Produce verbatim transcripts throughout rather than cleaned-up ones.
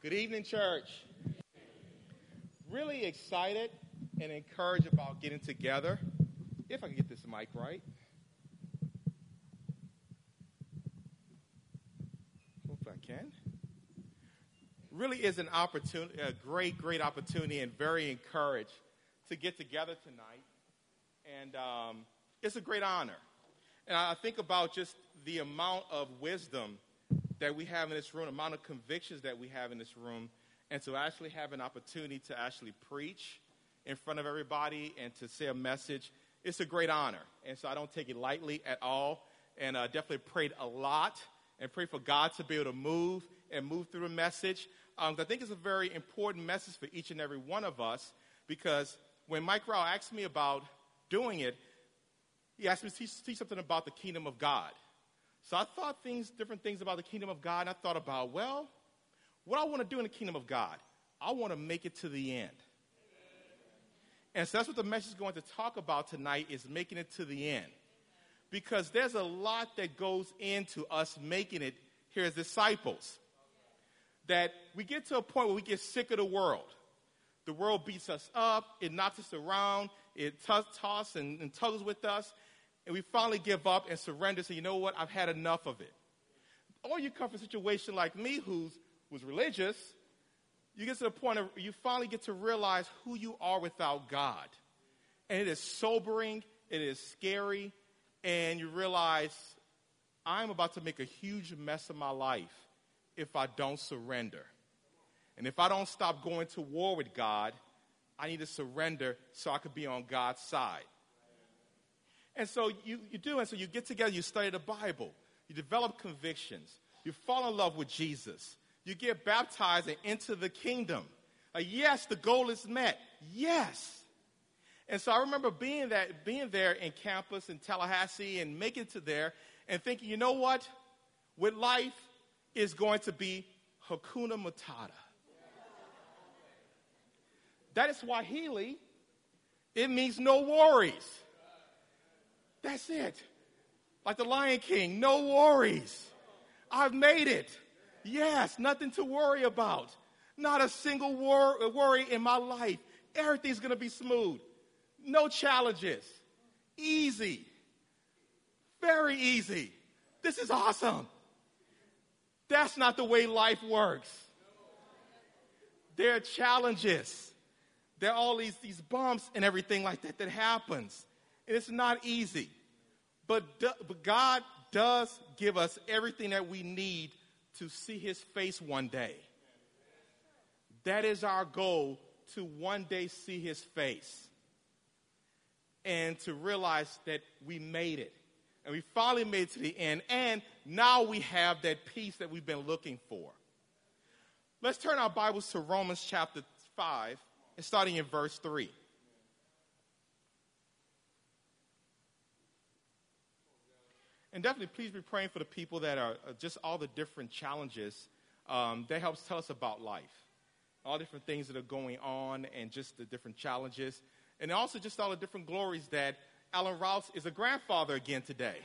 Good evening, church. Really excited and encouraged about getting together. If I can get this mic right. Hope I can. Really is an opportunity, a great, great opportunity, and very encouraged to get together tonight. And um, it's a great honor. And I think about just the amount of wisdom that we have in this room, the amount of convictions that we have in this room, and to actually have an opportunity to actually preach in front of everybody and to say a message, it's a great honor. And so I don't take it lightly at all, and uh, definitely prayed a lot and pray for God to be able to move and move through the message. Um, I think it's a very important message for each and every one of us, because when Mike Rao asked me about doing it, he asked me to teach, teach something about the kingdom of God. So I thought things, different things about the kingdom of God, and I thought about, well, what I want to do in the kingdom of God, I want to make it to the end. And so that's what the message is going to talk about tonight, is making it to the end. Because there's a lot that goes into us making it here as disciples. That we get to a point where we get sick of the world. The world beats us up, it knocks us around, it t- tosses and, and tugs with us. And we finally give up and surrender, say, you know what, I've had enough of it. Or you come from a situation like me, who's was religious, you get to the point of you finally get to realize who you are without God. And it is sobering, it is scary, and you realize I'm about to make a huge mess of my life if I don't surrender. And if I don't stop going to war with God, I need to surrender so I could be on God's side. And so you, you do, and so you get together, you study the Bible, you develop convictions, you fall in love with Jesus, you get baptized and into the kingdom. Uh, yes, the goal is met. Yes. And so I remember being that being there in campus in Tallahassee and making it to there and thinking, you know what? With life is going to be Hakuna Matata. That is Swahili. It means no worries. That's it. Like the Lion King, no worries. I've made it. Yes, nothing to worry about. Not a single wor- worry in my life. Everything's going to be smooth. No challenges. Easy. Very easy. This is awesome. That's not the way life works. There are challenges. There are all these, these bumps and everything like that that happens. And it's not easy. But, do, but God does give us everything that we need to see his face one day. That is our goal, to one day see his face. And to realize that we made it. And we finally made it to the end. And now we have that peace that we've been looking for. Let's turn our Bibles to Romans chapter five, and starting in verse three. And definitely, please be praying for the people that are uh, just all the different challenges um, that helps tell us about life. All different things that are going on and just the different challenges. And also just all the different glories that Alan Rouse is a grandfather again today.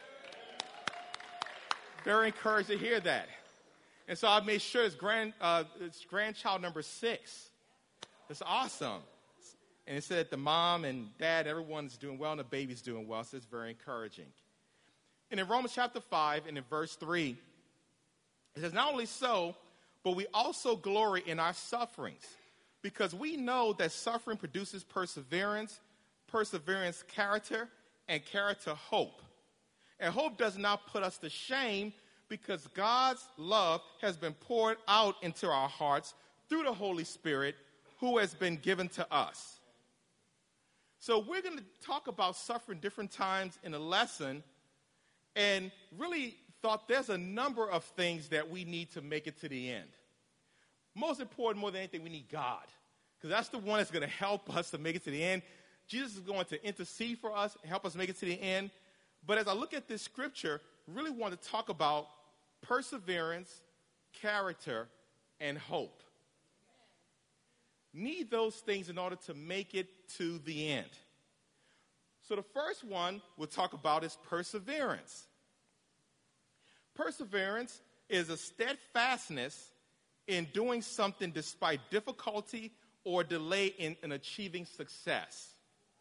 Very encouraged to hear that. And so I made sure it's, grand, uh, it's grandchild number six. That's awesome. And it said that the mom and dad, everyone's doing well, and the baby's doing well. So it's very encouraging. And in Romans chapter five and in verse three, it says, not only so, but we also glory in our sufferings, because we know that suffering produces perseverance, perseverance character, and character hope. And hope does not put us to shame, because God's love has been poured out into our hearts through the Holy Spirit who has been given to us. So we're going to talk about suffering different times in a lesson, and really thought there's a number of things that we need to make it to the end. Most important, more than anything, we need God, because that's the one that's going to help us to make it to the end. Jesus is going to intercede for us and help us make it to the end. But as I look at this scripture, really want to talk about perseverance, character, and hope. Need those things in order to make it to the end. So the first one we'll talk about is perseverance. Perseverance is a steadfastness in doing something despite difficulty or delay in, in achieving success.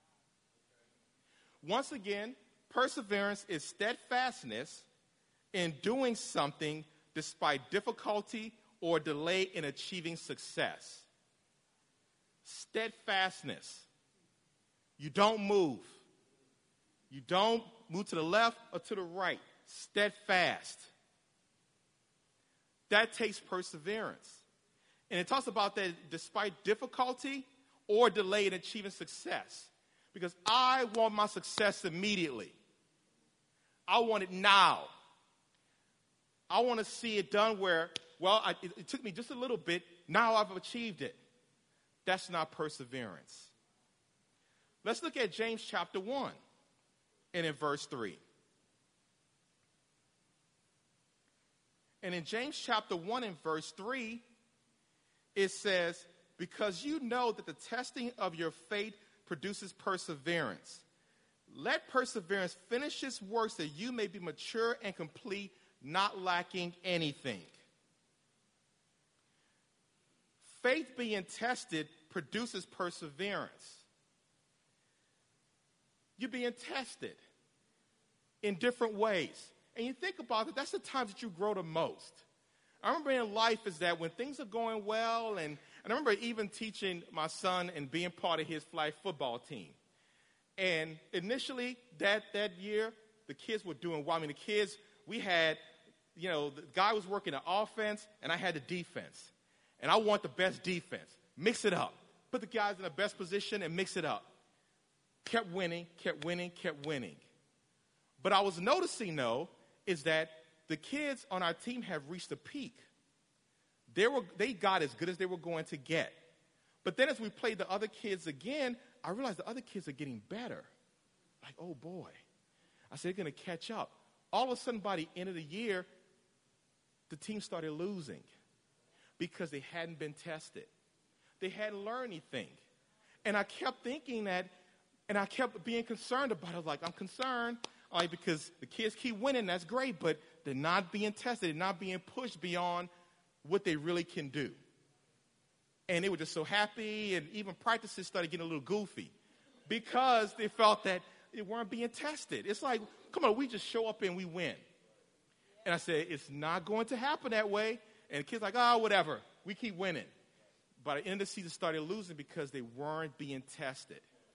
Once again, perseverance is steadfastness in doing something despite difficulty or delay in achieving success. Steadfastness. You don't move. You don't move to the left or to the right. Steadfast. That takes perseverance. And it talks about that despite difficulty or delay in achieving success. Because I want my success immediately. I want it now. I want to see it done where, well, I, it, it took me just a little bit. Now I've achieved it. That's not perseverance. Let's look at James chapter one and in verse three. And in James chapter one and verse three, it says, because you know that the testing of your faith produces perseverance. Let perseverance finish its work so that you may be mature and complete, not lacking anything. Faith being tested produces perseverance. You're being tested in different ways. And you think about it, that's the times that you grow the most. I remember in life is that when things are going well, and, and I remember even teaching my son and being part of his flag football team. And initially that, that year, the kids were doing well. I mean, the kids, we had, you know, the guy was working the offense, and I had the defense. And I want the best defense. Mix it up. Put the guys in the best position and mix it up. Kept winning, kept winning, kept winning. But I was noticing, though, is that the kids on our team have reached a peak. They were, they got as good as they were going to get. But then as we played the other kids again, I realized the other kids are getting better. Like, oh, boy. I said, they're going to catch up. All of a sudden, by the end of the year, the team started losing because they hadn't been tested. They hadn't learned anything. And I kept thinking that, and I kept being concerned about it. I was like, I'm concerned. Like, because the kids keep winning, that's great, but they're not being tested. They're not being pushed beyond what they really can do. And they were just so happy, and even practices started getting a little goofy because they felt that they weren't being tested. It's like, come on, we just show up and we win. And I said, it's not going to happen that way. And the kids like, oh, whatever. We keep winning. By the end of the season, started losing because they weren't being tested.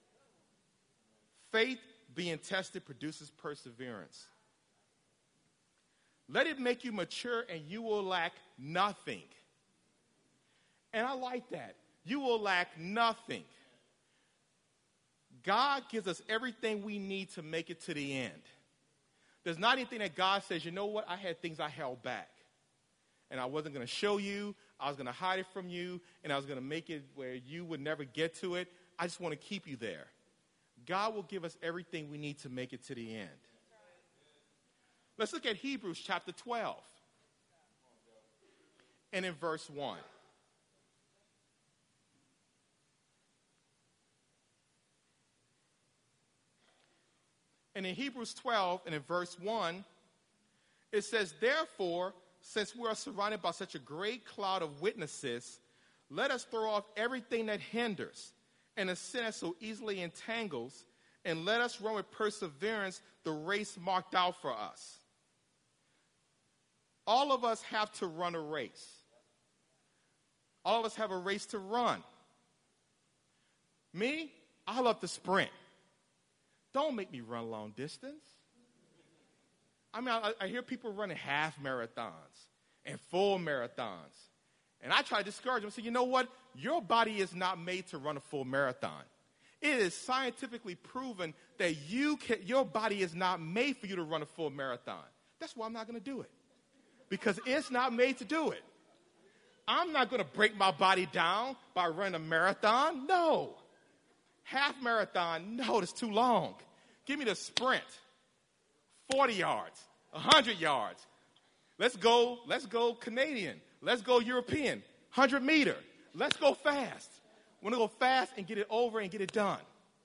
Faith being tested produces perseverance. Let it make you mature, and you will lack nothing. And I like that. You will lack nothing. God gives us everything we need to make it to the end. There's not anything that God says, you know what, I had things I held back. And I wasn't going to show you. I was going to hide it from you. And I was going to make it where you would never get to it. I just want to keep you there. God will give us everything we need to make it to the end. Let's look at Hebrews chapter twelve. And in verse one. And in Hebrews twelve and in verse one, it says, therefore, since we are surrounded by such a great cloud of witnesses, let us throw off everything that hinders and the sin that so easily entangles, and let us run with perseverance the race marked out for us. All of us have to run a race. All of us have a race to run. Me, I love to sprint. Don't make me run long distance. I mean, I, I hear people running half marathons and full marathons. And I try to discourage them and say, you know what? Your body is not made to run a full marathon. It is scientifically proven that you can, your body is not made for you to run a full marathon. That's why I'm not going to do it. Because it's not made to do it. I'm not going to break my body down by running a marathon. No. Half marathon, no, it's too long. Give me the sprint. forty yards, one hundred yards. Let's go, let's go Canadian. Let's go European. one hundred meter. Let's go fast. We want to go fast and get it over and get it done.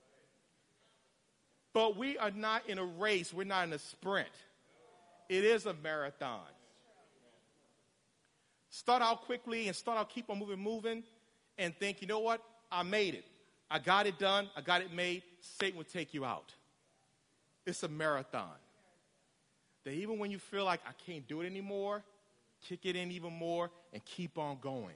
But we are not in a race. We're not in a sprint. It is a marathon. Start out quickly and start out, keep on moving, moving, and think, you know what? I made it. I got it done. I got it made. Satan will take you out. It's a marathon. That even when you feel like I can't do it anymore, kick it in even more and keep on going.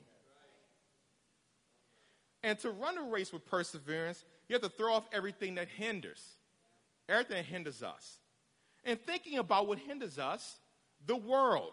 And to run a race with perseverance, you have to throw off everything that hinders. Everything that hinders us. And thinking about what hinders us, the world.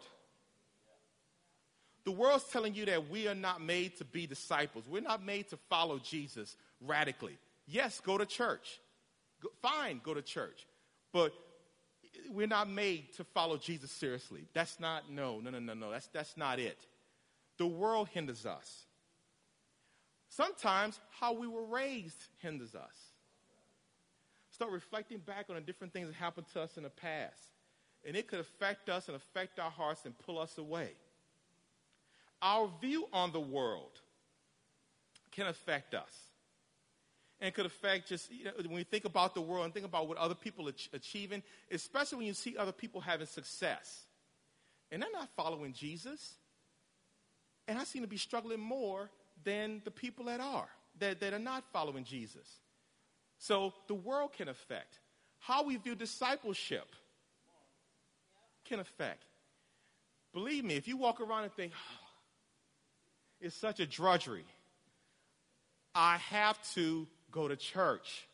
The world's telling you that we are not made to be disciples. We're not made to follow Jesus radically. Yes, go to church. Go, fine, go to church. But we're not made to follow Jesus seriously. That's not, no, no, no, no, no. That's, that's not it. The world hinders us. Sometimes how we were raised hinders us. Start reflecting back on the different things that happened to us in the past. And it could affect us and affect our hearts and pull us away. Our view on the world can affect us. And it could affect just, you know, when you think about the world and think about what other people are ach- achieving, especially when you see other people having success. And they're not following Jesus. And I seem to be struggling more than the people that are, that, that are not following Jesus. So the world can affect. How we view discipleship can affect. Believe me, if you walk around and think, oh, it's such a drudgery, I have to go to church.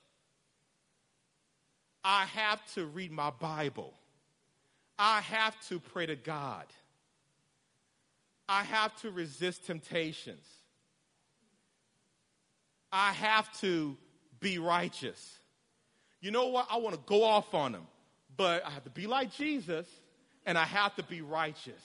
I have to read my Bible. I have to pray to God. I have to resist temptations. I have to be righteous. You know what? I want to go off on them, but I have to be like Jesus, and I have to be righteous.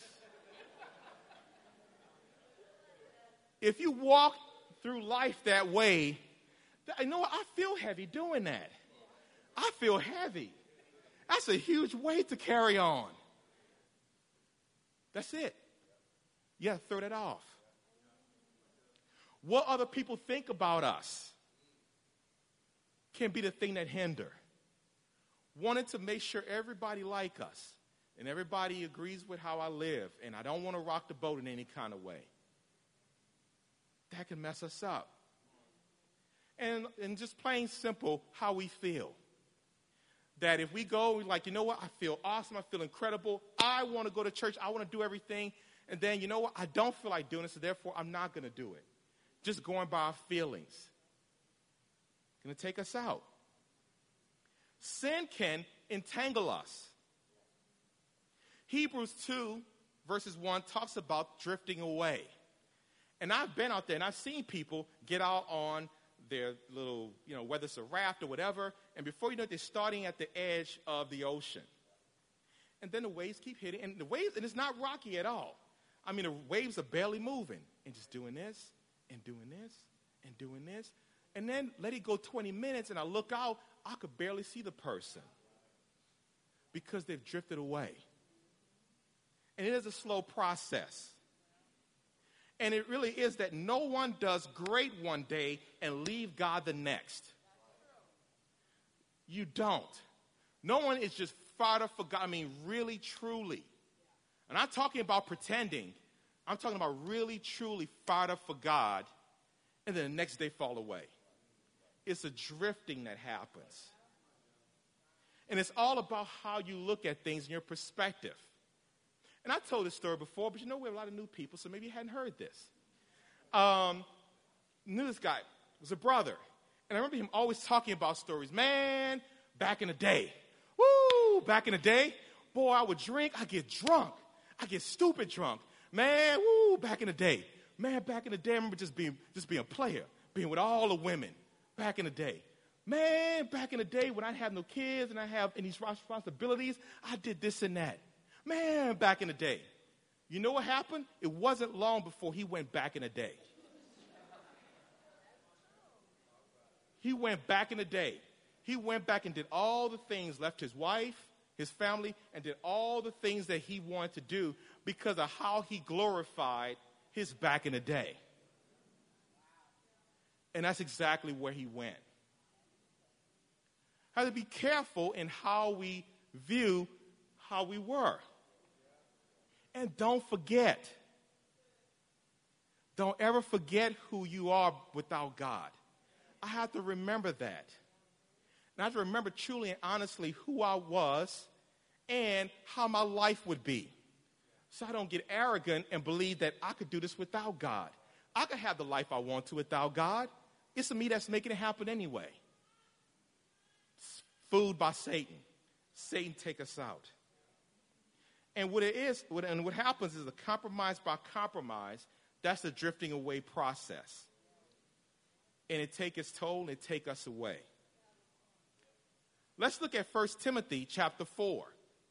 If you walk through life that way, you know what? I feel heavy doing that. I feel heavy. That's a huge weight to carry on. That's it. Yeah, throw that off. What other people think about us can be the thing that hinder. Wanting to make sure everybody like us and everybody agrees with how I live, and I don't want to rock the boat in any kind of way. That can mess us up. And, and just plain simple, how we feel. That if we go, we're like, you know what, I feel awesome, I feel incredible, I want to go to church, I want to do everything, and then, you know what, I don't feel like doing it, so therefore I'm not going to do it. Just going by our feelings. Going to take us out. Sin can entangle us. Hebrews two, verses one, talks about drifting away. And I've been out there, and I've seen people get out on their little, you know, whether it's a raft or whatever, and before you know it, they're starting at the edge of the ocean. And then the waves keep hitting, and the waves, and it's not rocky at all. I mean, the waves are barely moving, and just doing this, and doing this, and doing this. And then let it go twenty minutes, and I look out, I could barely see the person because they've drifted away. And it is a slow process. And it really is that no one does great one day and leave God the next. You don't. No one is just fired up for God. I mean, really, truly. And I'm talking about pretending. I'm talking about really, truly fired up for God, and then the next day fall away. It's a drifting that happens. And it's all about how you look at things and your perspective. And I told this story before, but you know we have a lot of new people, so maybe you hadn't heard this. Um, knew this guy. Was a brother. And I remember him always talking about stories. Man, back in the day. Woo, back in the day. Boy, I would drink. I get drunk. I get stupid drunk. Man, woo, back in the day. Man, back in the day, I remember just being, just being a player. Being with all the women. Back in the day. Man, back in the day when I had no kids and I have any responsibilities, I did this and that. Man, back in the day. You know what happened? It wasn't long before he went back in the day. He went back in the day. He went back and did all the things, left his wife, his family, and did all the things that he wanted to do because of how he glorified his back in the day. And that's exactly where he went. Have to be careful in how we view how we were. And don't forget, don't ever forget who you are without God. I have to remember that. And I have to remember truly and honestly who I was and how my life would be. So I don't get arrogant and believe that I could do this without God. I could have the life I want to without God. It's me that's making it happen anyway. It's fooled by Satan. Satan take us out. And what it is, what, and what happens is a compromise by compromise, that's the drifting away process. And it take its toll and it take us away. Let's look at First Timothy chapter four.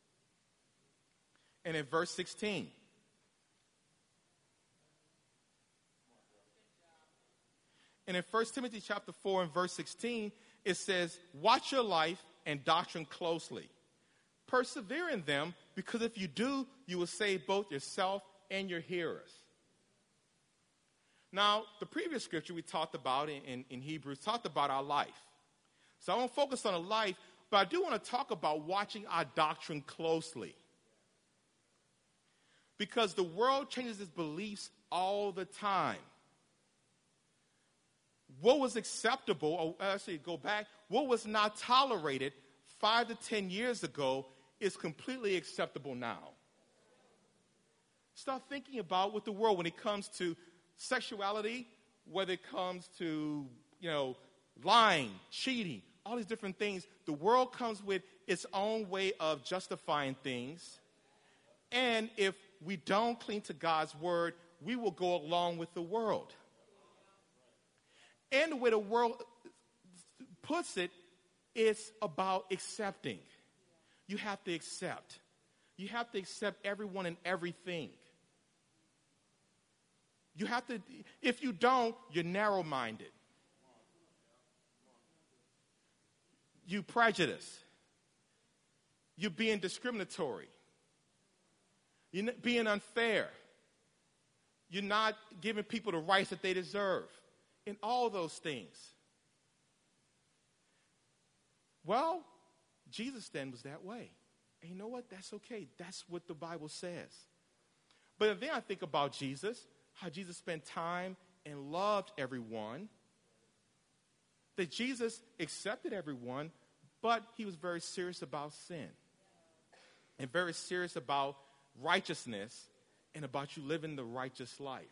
And in verse sixteen. And in First Timothy chapter four and verse sixteen, it says, watch your life and doctrine closely. Persevere in them, because if you do, you will save both yourself and your hearers. Now, the previous scripture we talked about in, in, in Hebrews talked about our life. So I won't focus on the life, but I do want to talk about watching our doctrine closely. Because the world changes its beliefs all the time. What was acceptable, or actually go back, what was not tolerated five to ten years ago is completely acceptable now. Start thinking about what the world, when it comes to sexuality, whether it comes to, you know, lying, cheating, all these different things, the world comes with its own way of justifying things. And if we don't cling to God's word, we will go along with the world. And the way the world puts it, it's about accepting. You have to accept. You have to accept everyone and everything. You have to, if you don't, you're narrow-minded. You prejudice. You're being discriminatory. You're being unfair. You're not giving people the rights that they deserve. And all those things. Well, Jesus then was that way. And you know what? That's okay. That's what the Bible says. But then I think about Jesus, how Jesus spent time and loved everyone. That Jesus accepted everyone, but he was very serious about sin. And very serious about righteousness and about you living the righteous life.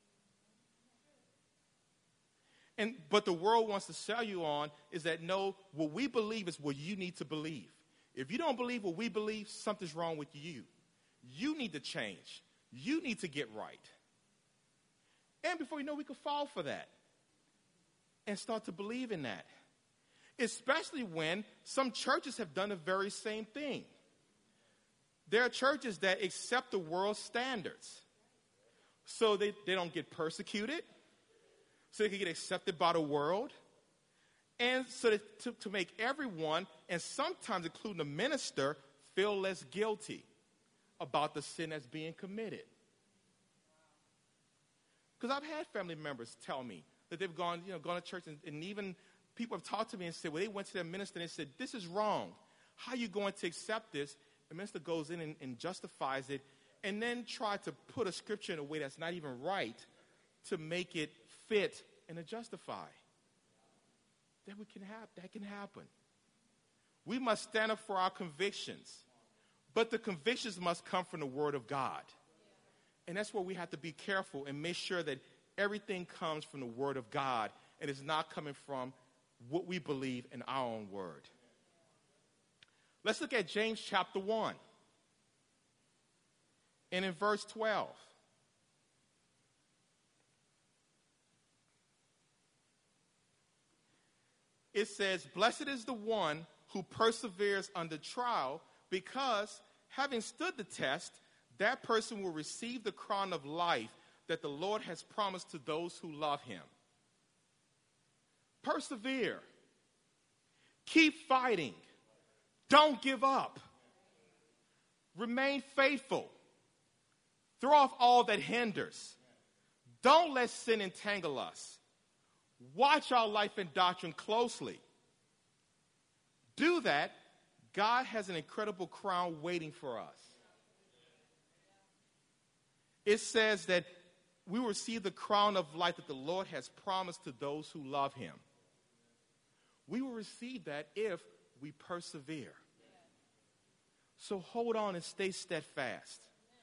And but the world wants to sell you on is that no, what we believe is what you need to believe. If you don't believe what we believe, something's wrong with you. You need to change. You need to get right. And before you know, we could fall for that and start to believe in that. Especially when some churches have done the very same thing. There are churches that accept the world's standards so they, they don't get persecuted, so they can get accepted by the world, and so that to, to make everyone, and sometimes including the minister, feel less guilty about the sin that's being committed. Because I've had family members tell me that they've gone, you know, gone to church, and, and even people have talked to me and said, well, they went to their minister and they said, this is wrong. How are you going to accept this? The minister goes in and, and justifies it, and then try to put a scripture in a way that's not even right to make it fit and to justify. That we can have, that can happen. We must stand up for our convictions, but the convictions must come from the Word of God. And that's where we have to be careful and make sure that everything comes from the Word of God and is not coming from what we believe in our own word. Let's look at James chapter one. And in verse twelve. It says, blessed is the one who perseveres under trial, because having stood the test, that person will receive the crown of life that the Lord has promised to those who love him. Persevere. Keep fighting. Don't give up. Remain faithful. Throw off all that hinders. Don't let sin entangle us. Watch our life and doctrine closely. Do that. God has an incredible crown waiting for us. It says that we will receive the crown of life that the Lord has promised to those who love him. We will receive that if we persevere. So hold on and stay steadfast.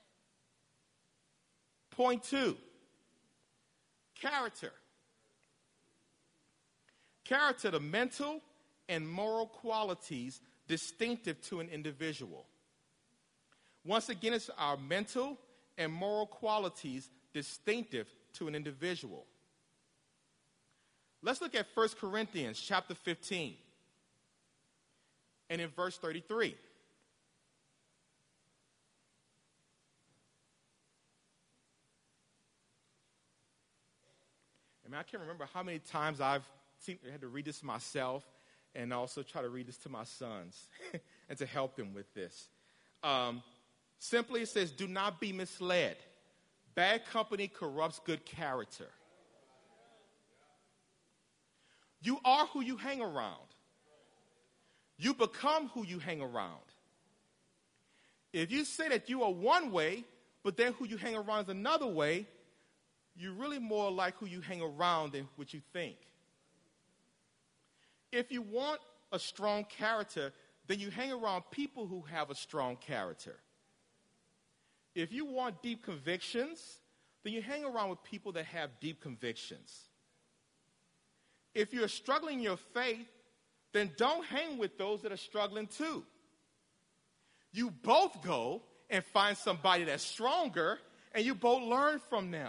Point two, character. Character, the mental and moral qualities distinctive to an individual. Once again, it's our mental and moral qualities distinctive to an individual. Let's look at First Corinthians chapter fifteen and in verse thirty-three. I mean, I can't remember how many times I've seen, had to read this myself and also try to read this to my sons and to help them with this. Um, simply it says, do not be misled. Bad company corrupts good character. You are who you hang around. You become who you hang around. If you say that you are one way, but then who you hang around is another way, you're really more like who you hang around than what you think. If you want a strong character, then you hang around people who have a strong character. If you want deep convictions, then you hang around with people that have deep convictions. If you're struggling in your faith, then don't hang with those that are struggling too. You both go and find somebody that's stronger, and you both learn from them.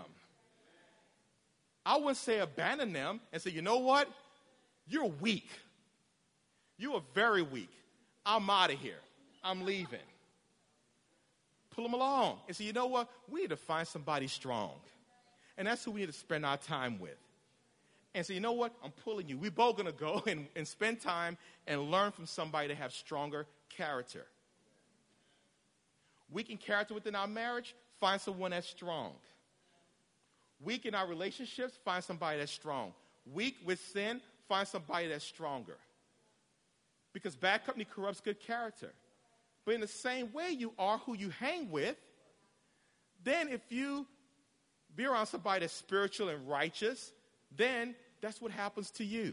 I wouldn't say abandon them and say, you know what? You're weak. You are very weak. I'm out of here. I'm leaving. Pull them along and say, you know what? We need to find somebody strong. And that's who we need to spend our time with. And say, you know what? I'm pulling you. We're both going to go and, and spend time and learn from somebody that have stronger character. Weak in character within our marriage, find someone that's strong. Weak in our relationships, find somebody that's strong. Weak with sin, find somebody that's stronger. Because bad company corrupts good character. But in the same way you are who you hang with, then if you be around somebody that's spiritual and righteous, then that's what happens to you.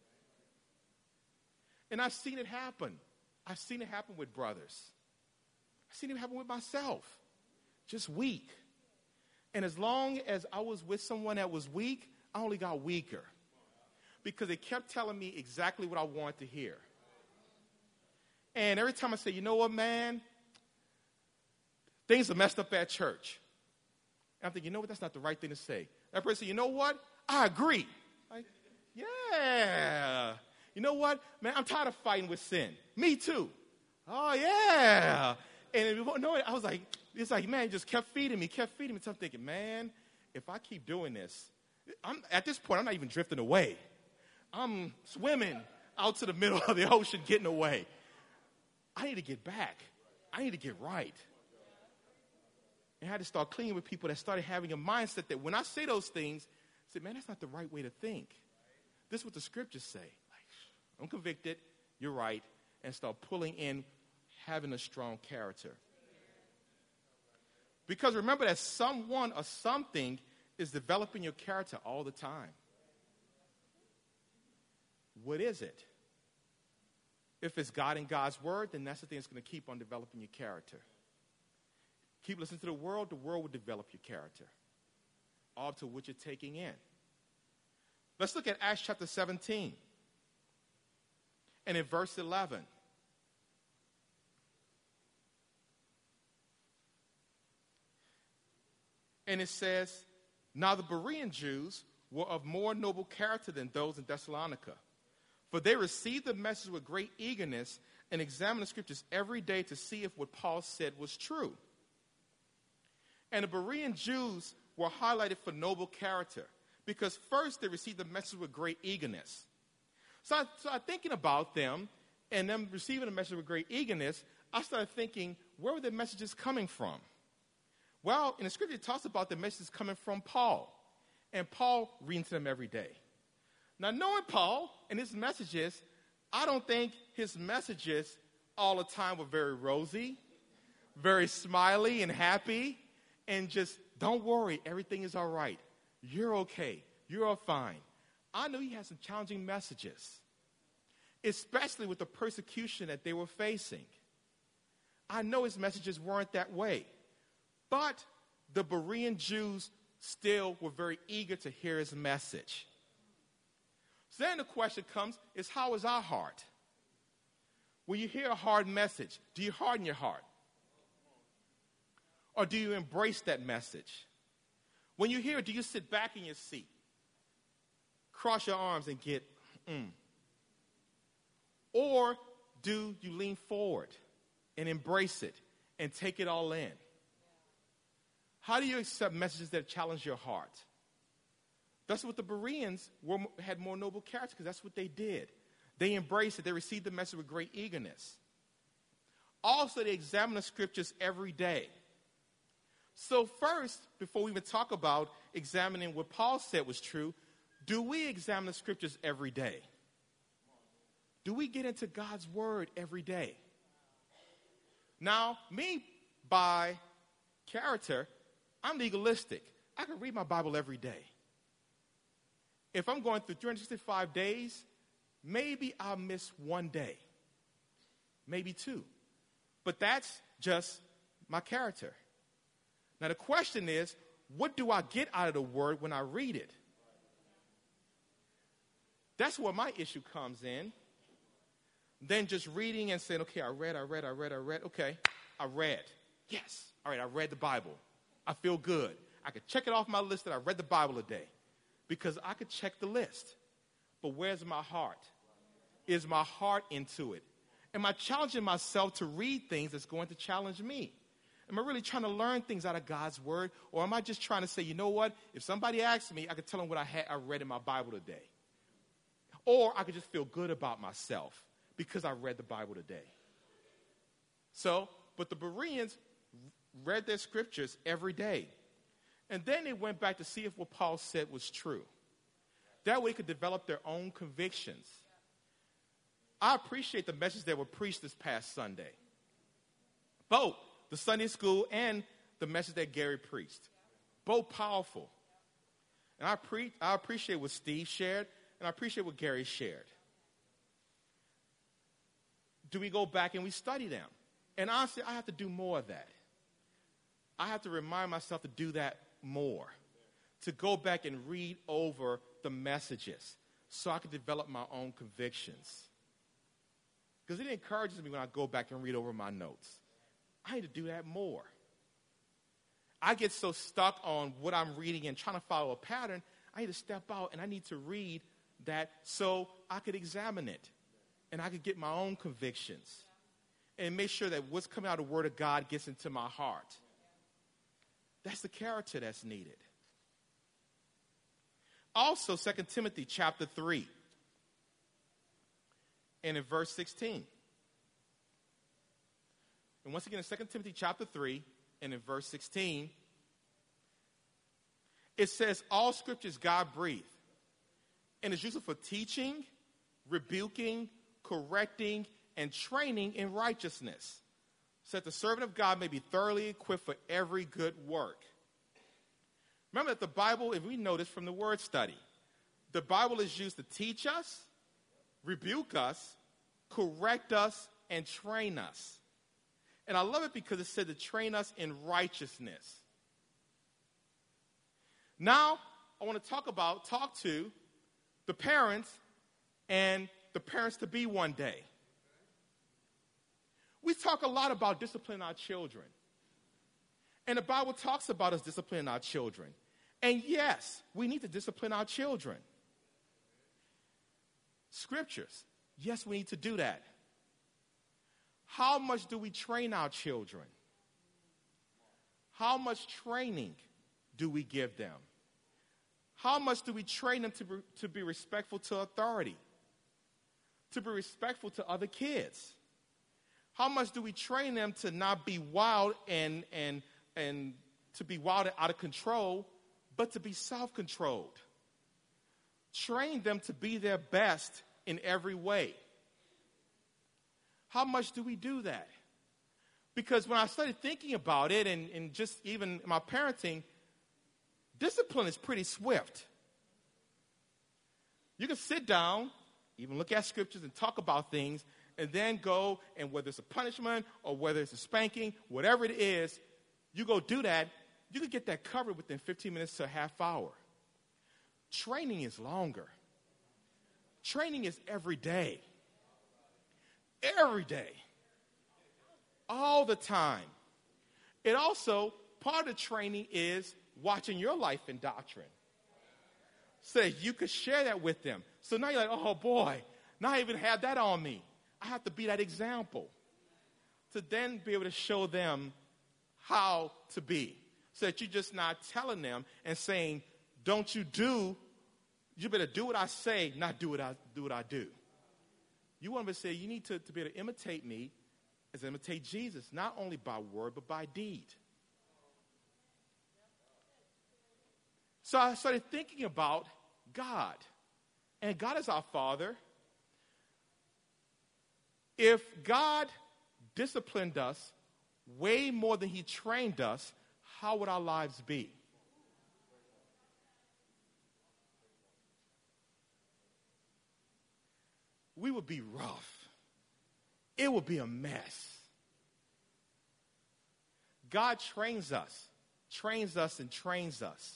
And I've seen it happen. I've seen it happen with brothers. I've seen it happen with myself. Just weak. And as long as I was with someone that was weak, I only got weaker. Because they kept telling me exactly what I wanted to hear. And every time I say, you know what, man? Things are messed up at church. And I'm thinking, you know what? That's not the right thing to say. That person said, you know what? I agree. Like, yeah. You know what? Man, I'm tired of fighting with sin. Me too. Oh, yeah. And you know, I was like, it's like, man, just kept feeding me, kept feeding me. So I'm thinking, man, if I keep doing this, I'm, at this point, I'm not even drifting away. I'm swimming out to the middle of the ocean, getting away. I need to get back. I need to get right. And I had to start cleaning with people that started having a mindset that when I say those things, I said, man, that's not the right way to think. This is what the scriptures say. Like, I'm convicted. You're right. And start pulling in having a strong character. Because remember that someone or something is developing your character all the time. What is it? If it's God and God's word, then that's the thing that's going to keep on developing your character. Keep listening to the world, the world will develop your character. All to what you're taking in. Let's look at Acts chapter seventeen. And in verse eleven. And it says, now the Berean Jews were of more noble character than those in Thessalonica. For they received the message with great eagerness and examined the scriptures every day to see if what Paul said was true. And the Berean Jews were highlighted for noble character because first they received the message with great eagerness. So I started thinking about them and them receiving the message with great eagerness. I started thinking, where were the messages coming from? Well, in the scripture it talks about the messages coming from Paul. And Paul reading to them every day. Now, knowing Paul and his messages, I don't think his messages all the time were very rosy, very smiley and happy, and just Don't worry, everything is all right. You're okay. You're all fine. I knew he had some challenging messages, especially with the persecution that they were facing. I know his messages weren't that way, but the Berean Jews still were very eager to hear his message. So then the question comes, is how is our heart? When you hear a hard message, do you harden your heart? Or do you embrace that message? When you hear it, do you sit back in your seat, cross your arms and get, mm? Or do you lean forward and embrace it and take it all in? How do you accept messages that challenge your heart? That's what the Bereans were, had more noble character, because that's what they did. They embraced it. They received the message with great eagerness. Also, they examined the scriptures every day. So first, before we even talk about examining what Paul said was true, do we examine the scriptures every day? Do we get into God's word every day? Now, me, by character, I'm legalistic. I can read my Bible every day. If I'm going through three hundred sixty-five days, maybe I'll miss one day, maybe two. But that's just my character. Now, the question is, what do I get out of the word when I read it? That's where my issue comes in. Then just reading and saying, okay, I read, I read, I read, I read. Okay, I read. Yes. All right, I read the Bible. I feel good. I could check it off my list that I read the Bible a day, because I could check the list. But where's my heart? Is my heart into it? Am I challenging myself to read things that's going to challenge me? Am I really trying to learn things out of God's word? Or am I just trying to say, you know what? If somebody asks me, I could tell them what I had I read in my Bible today. Or I could just feel good about myself because I read the Bible today. So, but the Bereans read their scriptures every day. And then they went back to see if what Paul said was true. That way they could develop their own convictions. I appreciate the message that were preached this past Sunday. Both the Sunday school and the message that Gary preached. Both powerful. And I, pre- I appreciate what Steve shared, and I appreciate what Gary shared. Do we go back and we study them? And honestly, I have to do more of that. I have to remind myself to do that more. To go back and read over the messages so I can develop my own convictions. Because it encourages me when I go back and read over my notes. I need to do that more. I get so stuck on what I'm reading and trying to follow a pattern, I need to step out and I need to read that so I could examine it and I could get my own convictions and make sure that what's coming out of the Word of God gets into my heart. That's the character that's needed. Also, Second Timothy chapter three and in verse sixteen. And once again, in Second Timothy chapter three and in verse sixteen, it says, all scripture is God-breathed and is useful for teaching, rebuking, correcting, and training in righteousness, so that the servant of God may be thoroughly equipped for every good work. Remember that the Bible, if we know this from the word study, the Bible is used to teach us, rebuke us, correct us, and train us. And I love it because it said to train us in righteousness. Now, I want to talk about, talk to the parents and the parents to be one day. We talk a lot about disciplining our children. And the Bible talks about us disciplining our children. And yes, we need to discipline our children. Scriptures, yes, we need to do that. How much do we train our children? How much training do we give them? How much do we train them to be, to be respectful to authority? To be respectful to other kids? How much do we train them to not be wild and, and, and to be wild and out of control, but to be self-controlled? Train them to be their best in every way. How much do we do that? Because when I started thinking about it and, and just even my parenting, Discipline is pretty swift. You can sit down, even look at scriptures and talk about things, and then go, and whether it's a punishment or whether it's a spanking, whatever it is, you go do that, you can get that covered within fifteen minutes to a half hour. Training is longer. Training is every day. Every day. All the time. It also, part of training is watching your life in doctrine. So that you could share that with them. So now you're like, oh boy, now I even have that on me. I have to be that example. To then be able to show them how to be. So that you're just not telling them and saying, don't you do, you better do what I say, not do what I do what I do. You want to say you need to, to be able to imitate me as imitate Jesus, not only by word, but by deed. So I started thinking about God. And God is our Father. If God disciplined us way more than he trained us, how would our lives be? We would be rough. It would be a mess. God trains us, trains us and trains us.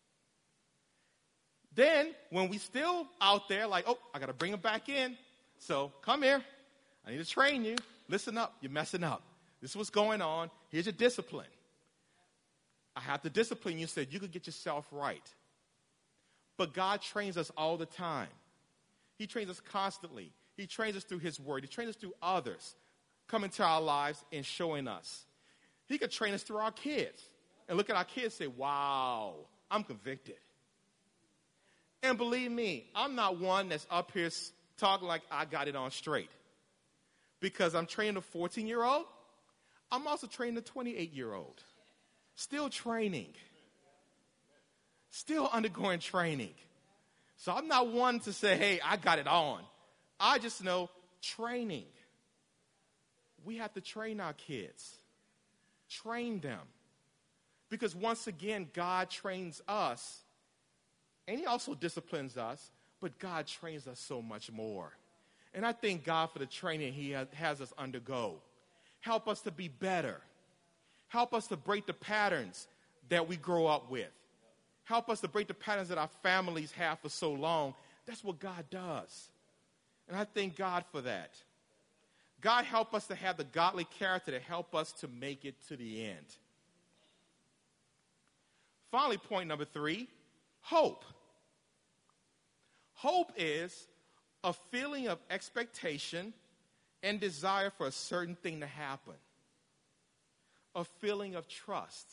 Then, when we still out there like, oh, I got to bring him back in. So, come here. I need to train you. Listen up. You're messing up. This is what's going on. Here's your discipline. I have to discipline you so that you can get yourself right. But God trains us all the time. He trains us constantly. He trains us through his word. He trains us through others coming to our lives and showing us. He could train us through our kids. And look at our kids and say, wow, I'm convicted. And believe me, I'm not one that's up here talking like I got it on straight. Because I'm training a fourteen-year-old. I'm also training a twenty-eight-year-old. Still training. Still undergoing training. So I'm not one to say, hey, I got it on. I just know training. We have to train our kids. Train them. Because once again, God trains us. And he also disciplines us. But God trains us so much more. And I thank God for the training he has us undergo. Help us to be better. Help us to break the patterns that we grow up with. Help us to break the patterns that our families have for so long. That's what God does. And I thank God for that. God help us to have the godly character to help us to make it to the end. Finally, point number three, hope. Hope is a feeling of expectation and desire for a certain thing to happen. A feeling of trust.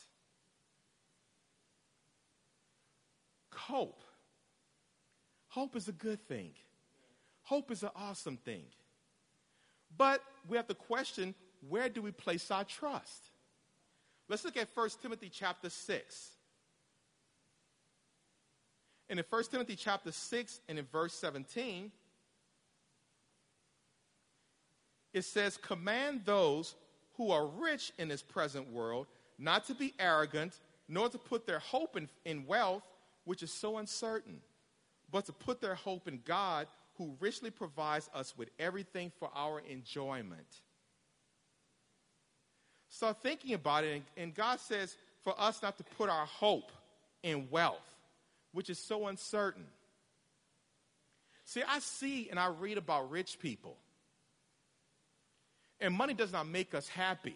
Hope. Hope is a good thing. Hope is an awesome thing. But we have to question, where do we place our trust? Let's look at First Timothy chapter six. And in First Timothy chapter six and in verse seventeen, it says, command those who are rich in this present world not to be arrogant, nor to put their hope in, in wealth, which is so uncertain, but to put their hope in God, who richly provides us with everything for our enjoyment. Start thinking about it, and, and God says for us not to put our hope in wealth, which is so uncertain. See, I see and I read about rich people. And money does not make us happy.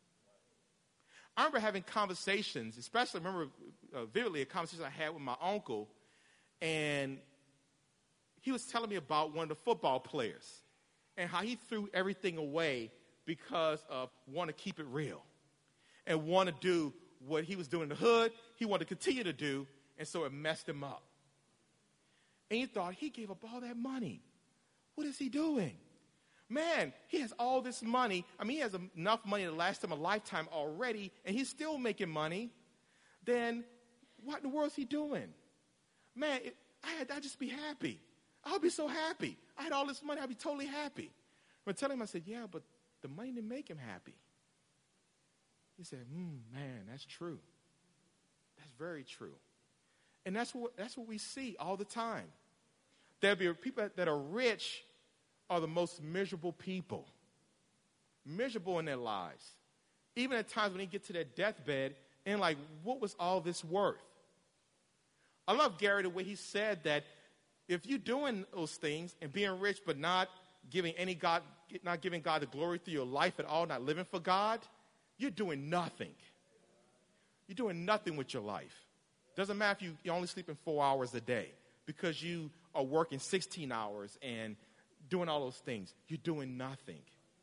I remember having conversations, especially I remember uh, vividly a conversation I had with my uncle, and he was telling me about one of the football players and how he threw everything away because of wanting to keep it real and want to do what he was doing in the hood, he wanted to continue to do, and so it messed him up. And you thought, he gave up all that money. What is he doing? Man, he has all this money. I mean, he has enough money to last him a lifetime already, and he's still making money. Then what in the world is he doing? Man, it, I had, I'd just be happy. I'll be so happy. I had all this money. I'd be totally happy. But telling him, I said, yeah, but the money didn't make him happy. He said, hmm, man, that's true. That's very true. And that's what, that's what we see all the time. There'll be people that are rich are the most miserable people. Miserable in their lives. Even at times when they get to their deathbed and like, what was all this worth? I love Gary the way he said that if you're doing those things and being rich but not giving any God, not giving God the glory through your life at all, not living for God, you're doing nothing. You're doing nothing with your life. Doesn't matter if you, you're only sleeping four hours a day because you are working sixteen hours and doing all those things. You're doing nothing.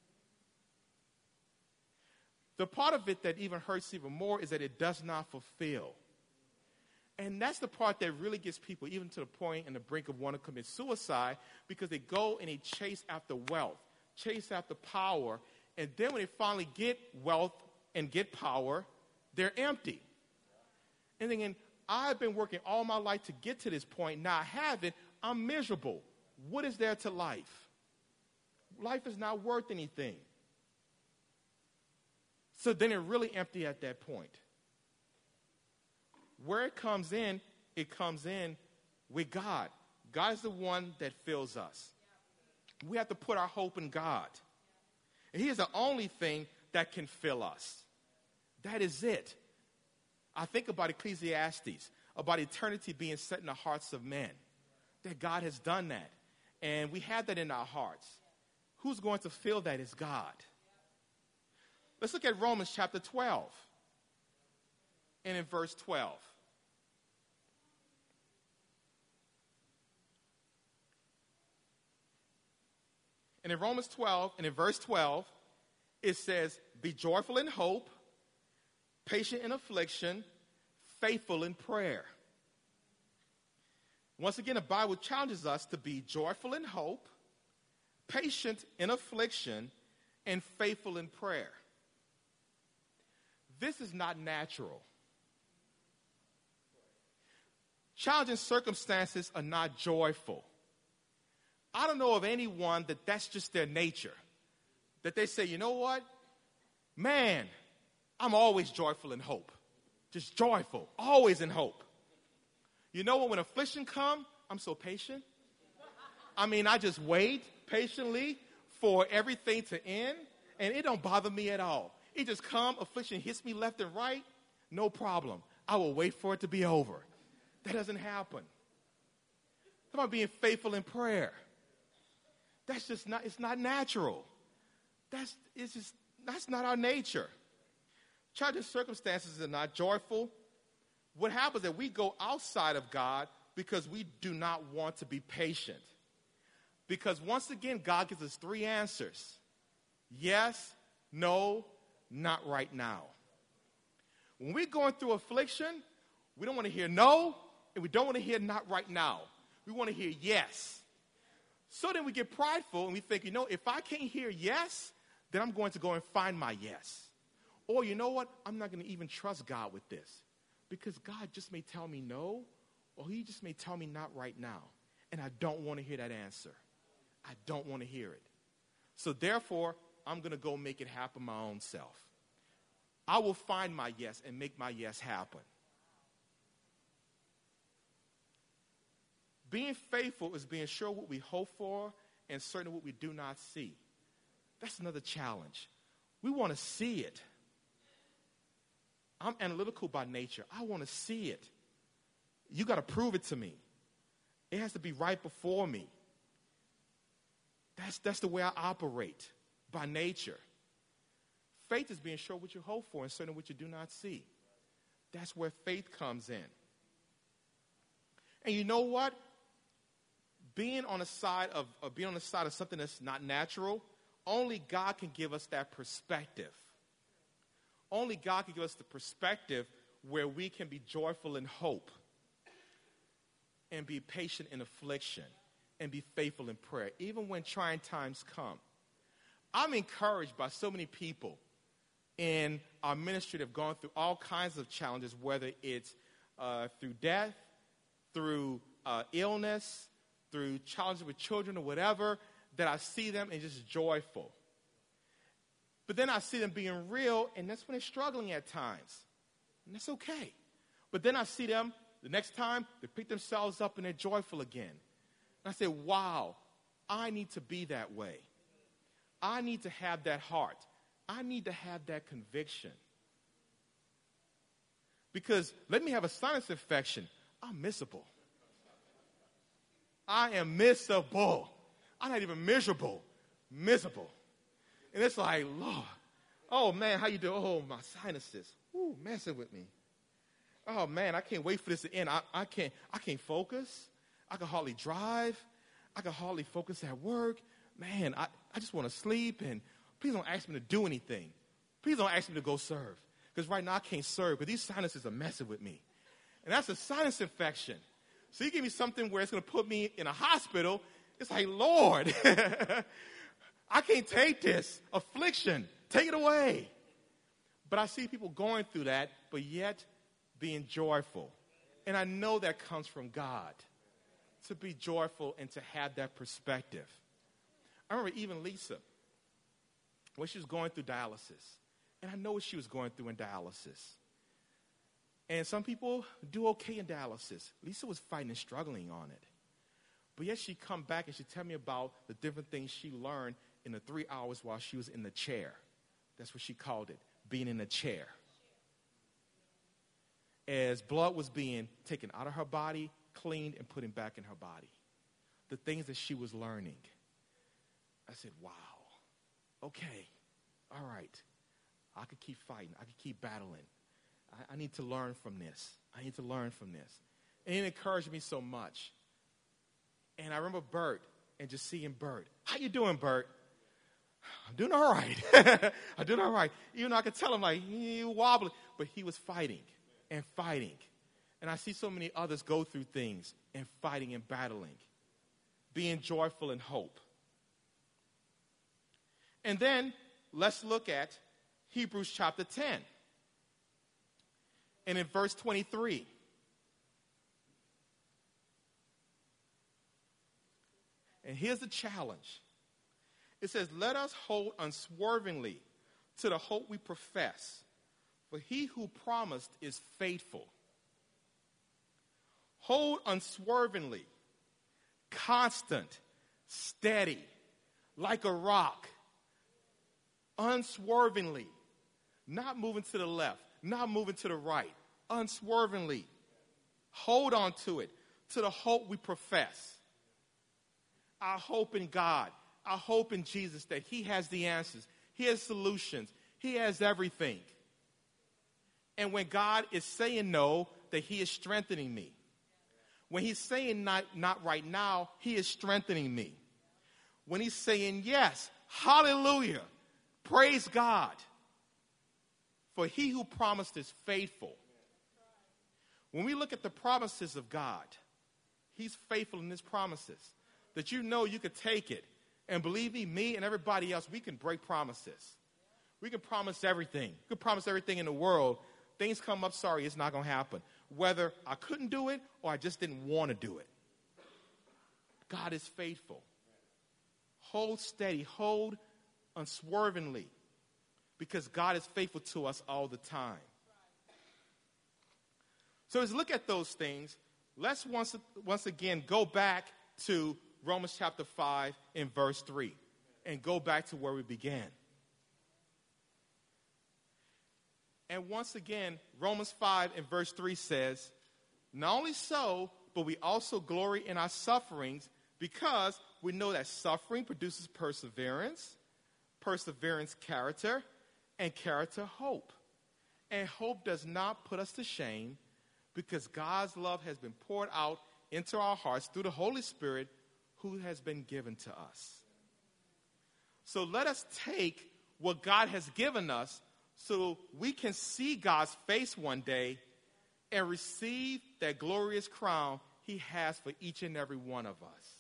The part of it that even hurts even more is that it does not fulfill. And that's the part that really gets people even to the point and the brink of wanting to commit suicide because they go and they chase after wealth, chase after power, and then when they finally get wealth and get power, they're empty. And thinking, I've been working all my life to get to this point, now I have it, I'm miserable. What is there to life? Life is not worth anything. So then they're really empty at that point. Where it comes in, it comes in with God. God is the one that fills us. We have to put our hope in God. And He is the only thing that can fill us. That is it. I think about Ecclesiastes, about eternity being set in the hearts of men, that God has done that. And we have that in our hearts. Who's going to fill that is God. Let's look at Romans chapter twelve. And in verse twelve. And in Romans twelve, and in verse twelve, it says, be joyful in hope, patient in affliction, faithful in prayer. Once again, the Bible challenges us to be joyful in hope, patient in affliction, and faithful in prayer. This is not natural. Challenging circumstances are not joyful. I don't know of anyone that that's just their nature. That they say, you know what? Man, I'm always joyful in hope. Just joyful, always in hope. You know what? When affliction comes, I'm so patient. I mean, I just wait patiently for everything to end, and it don't bother me at all. It just comes, affliction hits me left and right, no problem. I will wait for it to be over. That doesn't happen. It's about being faithful in prayer. That's just not, it's not natural. That's, it's just, that's not our nature. Challenging circumstances are not joyful. What happens is that we go outside of God because we do not want to be patient. Because once again, God gives us three answers. Yes, no, not right now. When we're going through affliction, we don't want to hear no, and we don't want to hear not right now. We want to hear yes. So then we get prideful, and we think, you know, if I can't hear yes, then I'm going to go and find my yes. Or you know what? I'm not going to even trust God with this. Because God just may tell me no, or He just may tell me not right now. And I don't want to hear that answer. I don't want to hear it. So therefore, I'm going to go make it happen my own self. I will find my yes and make my yes happen. Being faithful is being sure what we hope for and certain what we do not see. That's another challenge. We want to see it. I'm analytical by nature. I want to see it. You got to prove it to me. It has to be right before me. That's, that's the way I operate by nature. Faith is being sure what you hope for and certain what you do not see. That's where faith comes in. And you know what? Being on the side of, of being on the side of something that's not natural, only God can give us that perspective. Only God can give us the perspective where we can be joyful in hope and be patient in affliction and be faithful in prayer, even when trying times come. I'm encouraged by so many people in our ministry that have gone through all kinds of challenges, whether it's uh, through death, through uh, illness, through challenges with children or whatever, that I see them and just joyful. But then I see them being real, and that's when they're struggling at times. And that's okay. But then I see them the next time, they pick themselves up and they're joyful again. And I said, wow, I need to be that way. I need to have that heart. I need to have that conviction. Because let me have a sinus infection. I'm miserable. I am miserable. I'm not even miserable. Miserable. And it's like, Lord, oh, man, how you doing? Oh, my sinuses. Ooh, messing with me. Oh, man, I can't wait for this to end. I, I can't I can't focus. I can hardly drive. I can hardly focus at work. Man, I, I just want to sleep. And please don't ask me to do anything. Please don't ask me to go serve. Because right now I can't serve because these sinuses are messing with me. And that's a sinus infection. So you give me something where it's going to put me in a hospital. It's like, Lord, I can't take this affliction. Take it away. But I see people going through that, but yet being joyful. And I know that comes from God, to be joyful and to have that perspective. I remember even Lisa, when she was going through dialysis. And I know what she was going through in dialysis. And some people do okay in dialysis. Lisa was fighting and struggling on it. But yet she'd come back and she'd tell me about the different things she learned in the three hours while she was in the chair. That's what she called it, being in a chair. As blood was being taken out of her body, cleaned, and put back in her body. The things that she was learning. I said, wow, okay, all right. I could keep fighting. I could keep battling. I, I need to learn from this. I need to learn from this. And it encouraged me so much. And I remember Bert and just seeing Bert. How you doing, Bert? I'm doing all right. I'm doing all right. Even though I could tell him, like, he wobbly. But he was fighting and fighting. And I see so many others go through things and fighting and battling, being joyful in hope. And then let's look at Hebrews chapter ten. And in verse twenty-three. And here's the challenge. It says, let us hold unswervingly to the hope we profess, for he who promised is faithful. Hold unswervingly, constant, steady, like a rock, unswervingly, not moving to the left, not moving to the right, unswervingly. Hold on to it, to the hope we profess. Our hope in God, our hope in Jesus, that he has the answers, he has solutions, he has everything. And when God is saying no, that he is strengthening me. When he's saying not, not right now, he is strengthening me. When he's saying yes, hallelujah, praise God. For he who promised is faithful. When we look at the promises of God, he's faithful in his promises. That you know you could take it. And believe me, me and everybody else, we can break promises. We can promise everything. We can promise everything in the world. Things come up, sorry, it's not going to happen. Whether I couldn't do it or I just didn't want to do it. God is faithful. Hold steady. Hold unswervingly. Because God is faithful to us all the time. So as we look at those things, let's once, once again go back to Romans chapter five and verse three. And go back to where we began. And once again, Romans five and verse three says, not only so, but we also glory in our sufferings because we know that suffering produces perseverance, perseverance character, and character hope. And hope does not put us to shame because God's love has been poured out into our hearts through the Holy Spirit who has been given to us. So let us take what God has given us so we can see God's face one day and receive that glorious crown he has for each and every one of us.